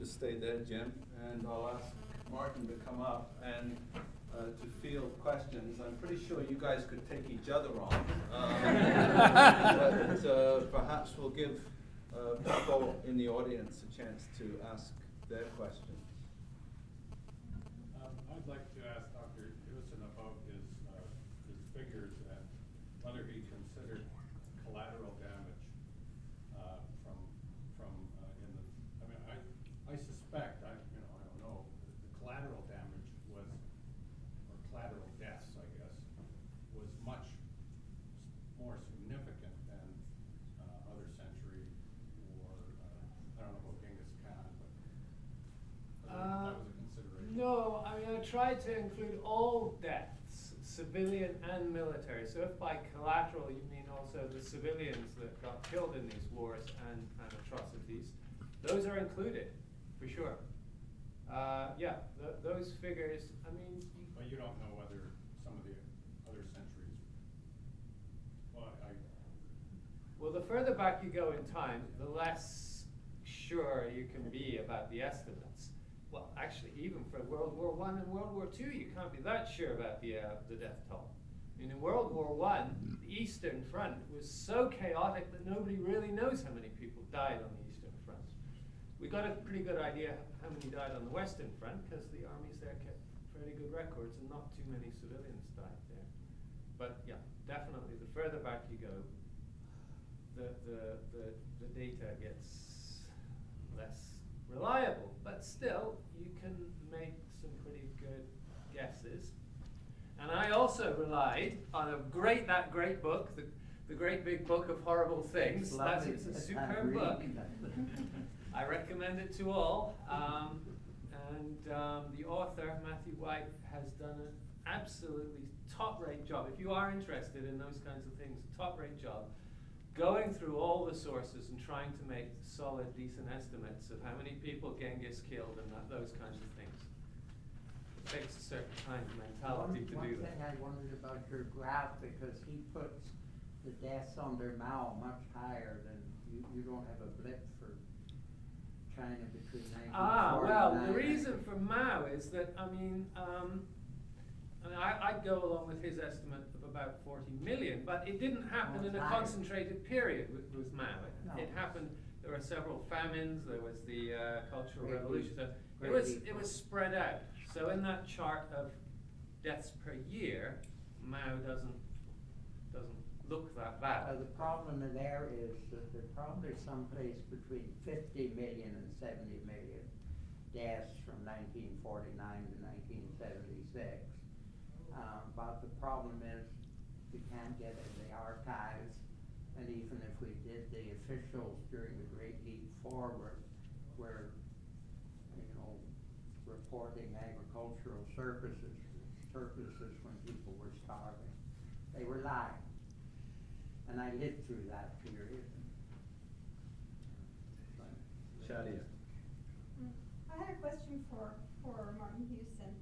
Just stay there, Jim, and I'll ask Martin to come up and to field questions. I'm pretty sure you guys could take each other on, but perhaps we'll give people in the audience a chance to ask their questions. I'd like to ask Dr. Hewison about his figures and whether he considered collateral damage from in the. I mean, I suspect I don't know. The collateral damage was, or collateral deaths, I guess, was much more significant than other century war. I don't know about Genghis Khan, but that was a consideration. No, I mean, I tried to include all deaths, civilian and military. So if by collateral you mean also the civilians that got killed in these wars and atrocities, those are included, for sure. Those figures, I mean... But you don't know whether some of the other centuries... Well, the further back you go in time, the less sure you can be about the estimates. Well, actually, even for World War I and World War II, you can't be that sure about the death toll. I mean, in World War I, the Eastern Front was so chaotic that nobody really knows how many people died on the Eastern Front. We got a pretty good idea how many died on the Western Front because the armies there kept fairly good records and not too many civilians died there. But yeah, definitely, the further back you go, the data gets less reliable, but still you can make some pretty good guesses. And I also relied on that great book, the Great Big Book of Horrible Things. It's a superb book. I recommend it to all. The author, Matthew White, has done an absolutely top-rate job. If you are interested in those kinds of things, top-rate job, going through all the sources and trying to make solid, decent estimates of how many people Genghis killed and those kinds of things. It takes a certain kind of mentality to do that. One thing I wondered about your graph, because he puts the deaths under Mao much higher than you don't have a blip for China between 1949 well, the reason for Mao is that, I'd go along with his estimate of about 40 million, but it didn't happen in a concentrated period with Mao. It happened, there were several famines, there was the Cultural Revolution, so it was spread out. So in that chart of deaths per year, Mao doesn't look that bad. The problem there is that there's probably someplace between 50 million and 70 million deaths from 1949 to 1976. But the problem is we can't get in the archives, and even if we did, the officials during the Great Leap Forward were, reporting agricultural surpluses when people were starving. They were lying. And I lived through that period. Shadia. I had a question for Martin Hewison.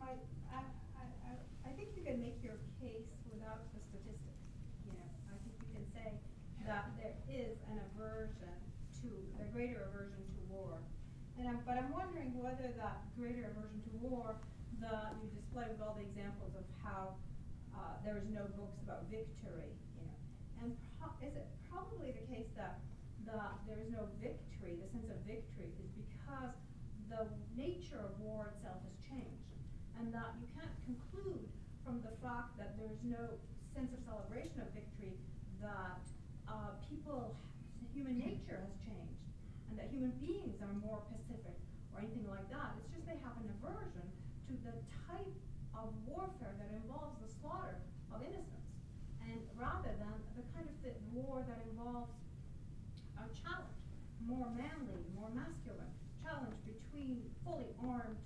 I think you can make your case without the statistics. I think you can say that there is an a greater aversion to war. But I'm wondering whether that greater aversion to war you display with all the examples of how there is no books about victory. And is it probably the case that there is no victory, the sense of victory, is because the nature of war itself has changed, and that you can't conclude from the fact that there is no sense of celebration of victory that human nature has changed, and that human beings are more pacific or anything like that. It's just they have an aversion to the type of warfare that involves the slaughter of innocents, and rather than the kind of war that involves a challenge, more manly, more masculine challenge between fully armed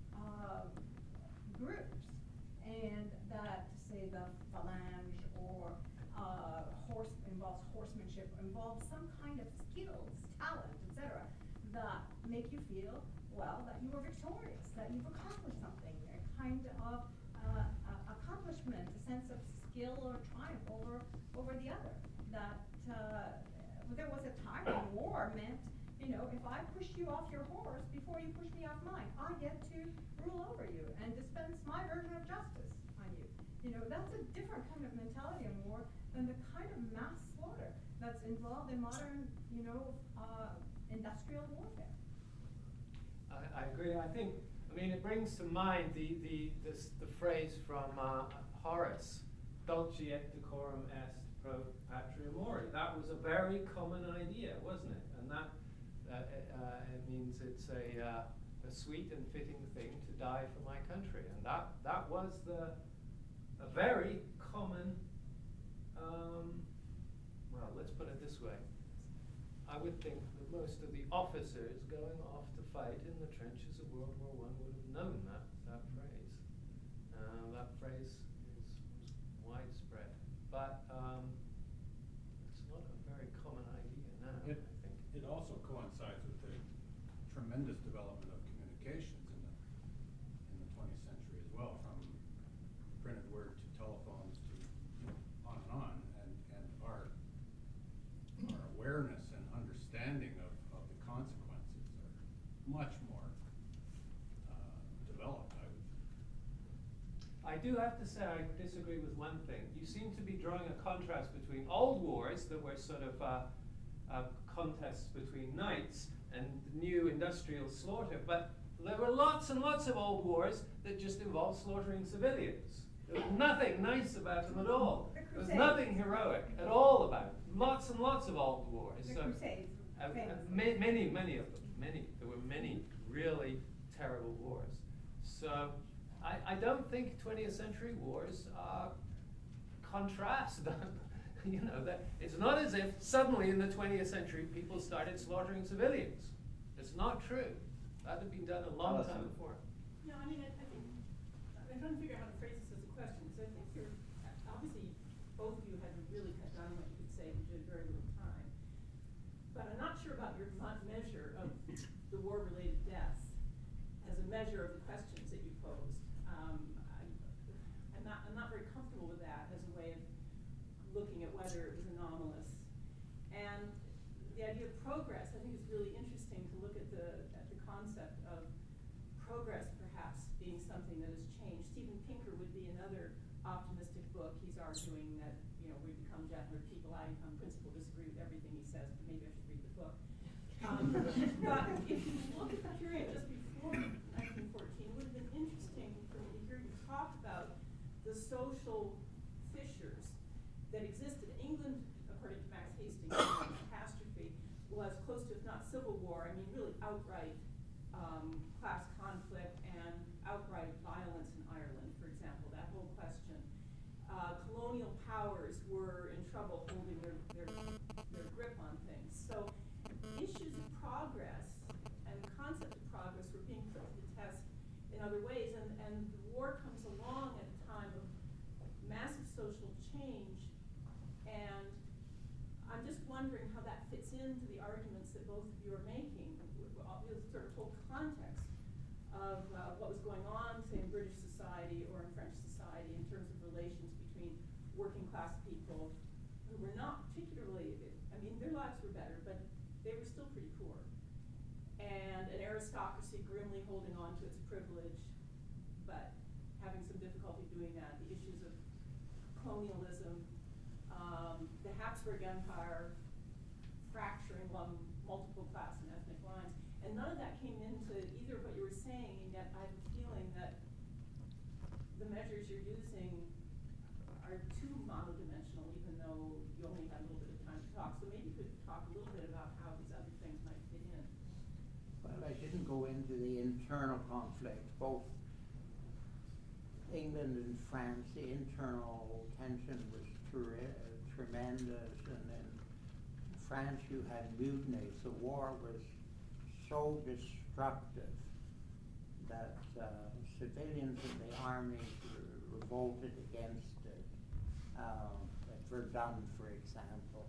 groups, and that, say, the phalange or involves horsemanship, involves some kind of skills, talent, etc., that make you feel, well, that you were victorious, that you've accomplished something, a kind of accomplishment, a sense of skill or triumph over the other. That there was a time when war meant, if I pushed you off your horse before before you push me off mine. I get to rule over you and dispense my version of justice on you. You know, that's a different kind of mentality in war than the kind of mass slaughter that's involved in modern, you know, industrial warfare. I agree. I mean, it brings to mind the phrase from Horace, dulce et decorum est pro patria mori. That was a very common idea, wasn't it? And that it means it's a sweet and fitting thing to die for my country. And that was a very common, well, let's put it this way. I would think that most of the officers going off to fight in the trenches of World War I would have known that phrase. That phrase was widespread, but it's not a very common idea now, I think. It also coincides with the tremendous development of communications in the 20th century as well, from printed word to telephones to, you know, on, and our awareness and understanding of the consequences are much more developed, I would think. I do have to say I disagree with one thing. You seem to be drawing a contrast between old wars that were sort of contests between knights and new industrial slaughter, but there were lots and lots of old wars that just involved slaughtering civilians. There was nothing nice about them at all. There was nothing heroic at all about them. Lots and lots of old wars. The So, Crusades. many of them. There were many really terrible wars. So I don't think 20th century wars contrast them. You know, that it's not as if suddenly in the 20th century people started slaughtering civilians. It's not true. That had been done a long time before. No, I mean, I think, I'm trying to figure out how to phrase this as a question, because I think you're, obviously, both of you had to really cut down what you could say, you did very little time. But I'm not sure about your measure of the war-related deaths as a measure of the questions that you posed. I'm not very comfortable with that as a way of looking at whether it was anomalous. And the idea of progress, I think, is really interesting to look at the concept of progress perhaps being something that has changed. Steven Pinker would be another optimistic book. He's arguing that, you know, we become gentler people. I, on principle, disagree with everything he says, but maybe I should read the book. But if you look at the period just before 1914, it would have been interesting for me to hear you talk about the social fissures that existed. England, according to Max Hastings, catastrophe was close to, if not civil war, I mean really outright class conflict and outright violence in Ireland, for example, that whole question. Colonial powers were in trouble holding their grip on things. So issues of progress and the concept of progress were being put to the test in other ways, and the war comes along at a time of massive social change, and I'm just wondering how that fits into the arguments that both of you are making, the sort of whole context of what was going on, say, in British society or in French society in terms of relations between working class people who were not particularly, I mean, their lives were better, but they were still pretty poor. And an aristocracy grimly holding on to its privilege, but having some difficulty doing that. The issues of colonialism, the Habsburg Empire fracturing along multiple class and ethnic lines. And none of that came into either of what you were saying, and yet I have a feeling that the measures you're using are too monodimensional, even though you only had a little bit of time to talk. So maybe you could talk a little bit about how these other things might fit in. Well, I didn't go into the internal conflict. Both England and France, the internal tension was tremendous, and in France you had mutinies. The war was so destructive that civilians in the army revolted against it. At Verdun, for example.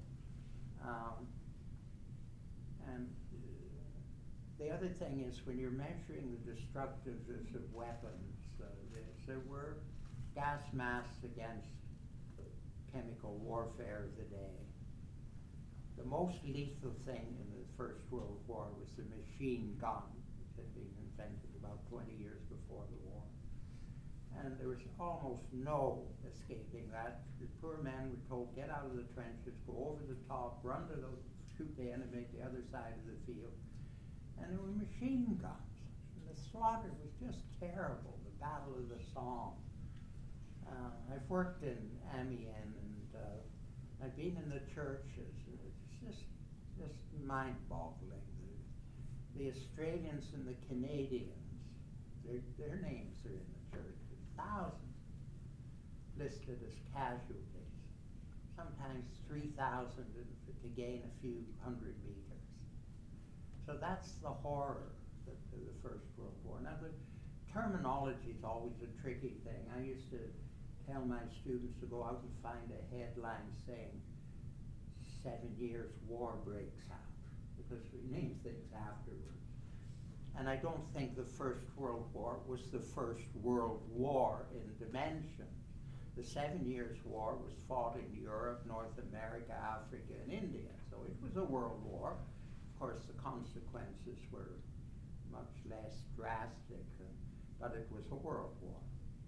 And the other thing is, when you're measuring the destructiveness of weapons, there were gas masks against chemical warfare of the day. The most lethal thing in the First World War was the machine gun. had been invented about 20 years before the war. And there was almost no escaping that. The poor men were told, get out of the trenches, go over the top, shoot the enemy at the other side of the field. And there were machine guns. And the slaughter was just terrible, the Battle of the Somme. I've worked in Amiens, and I've been in the churches, and it's just mind-boggling. The Australians and the Canadians, their names are in the churches, thousands listed as casualties, sometimes 3,000 to gain a few hundred meters. So that's the horror of the First World War. Now the terminology is always a tricky thing. I used to tell my students to go out and find a headline saying 7 years war breaks out, because we name things afterwards. And I don't think the First World War was the first world war in dimension. The 7 Years' War was fought in Europe, North America, Africa, and India. So it was a world war. Of course, the consequences were much less drastic, but it was a world war.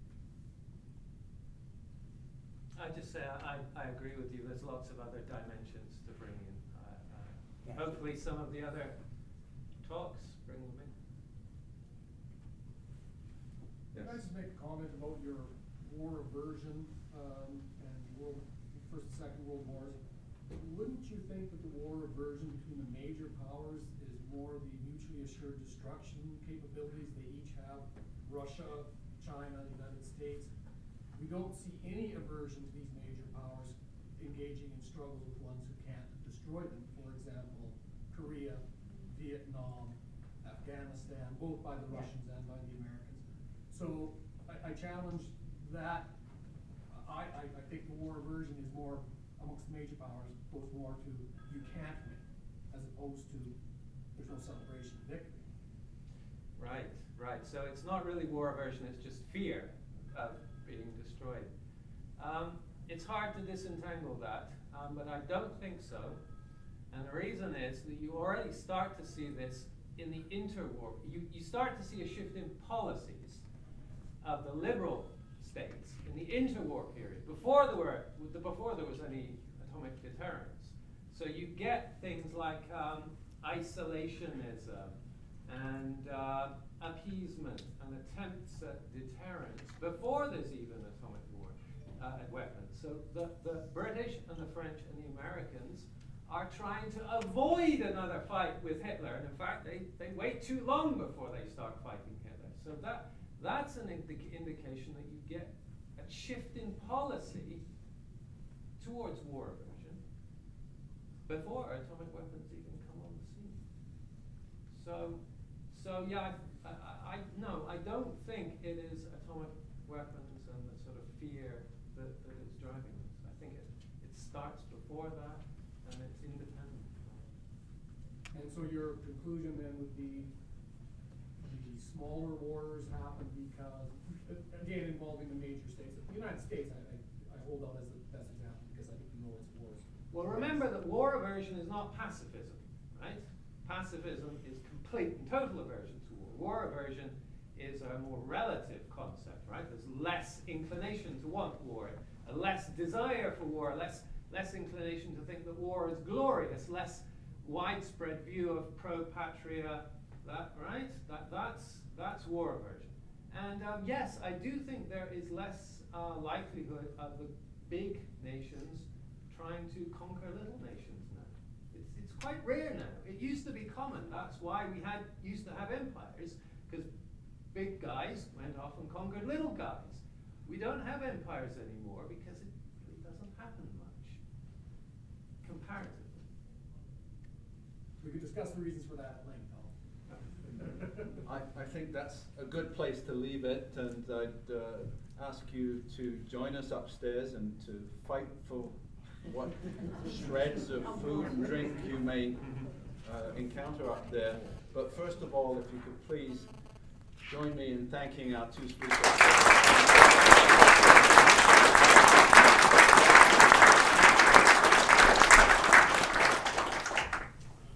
I just say I agree with you. There's lots of other dimensions to bring in. Yes. Hopefully some of the other talks bring them in. Can I just make a comment about your war aversion and First and Second World Wars? Wouldn't you think that the war aversion between the major powers is more the mutually assured destruction capabilities they each have? Russia, China, the United States. We don't see any aversion to these major powers engaging in struggles with ones who can't destroy them. For example, Korea, Vietnam, Afghanistan, both by the Russians and by the Americans. So I challenge that. I think the war aversion is more amongst the major powers, goes more to you can't win, as opposed to there's no celebration of victory. Right. So it's not really war aversion, it's just fear of being destroyed. It's hard to disentangle that, but I don't think so. And the reason is that you already start to see this in the interwar. You start to see a shift in policies of the liberal states in the interwar period, before there was any atomic deterrence. So you get things like isolationism and appeasement and attempts at deterrence before there's even atomic weapons. So the British and the French and the Americans are trying to avoid another fight with Hitler, and in fact they wait too long before they start fighting Hitler. So that's an indication that you get a shift in policy towards war aversion before atomic weapons even come on the scene. So yeah, I don't think it is atomic weapons and the sort of fear that is driving this. I think it starts before that, and it's independent. And so your conclusion then would be the smaller wars happen because, again, involving the major states. The United States, I hold out as the best example because I think we know its wars. Well, remember that war aversion is not pacifism, right? Pacifism is complete and total aversion to war. War aversion is a more relative concept, right? There's less inclination to want war, a less desire for war, less inclination to think that war is glorious, less widespread view of pro-patria, right? That's war aversion. And yes, I do think there is less likelihood of the big nations trying to conquer little nations now. It's quite rare now. It used to be common. That's why we used to have empires, because big guys went off and conquered little guys. We don't have empires anymore because it really doesn't happen much, comparatively. We could discuss the reasons for that at length, I think that's a good place to leave it, and I'd ask you to join us upstairs and to fight for what shreds of food and drink you may encounter up there. But first of all, if you could please join me in thanking our two speakers.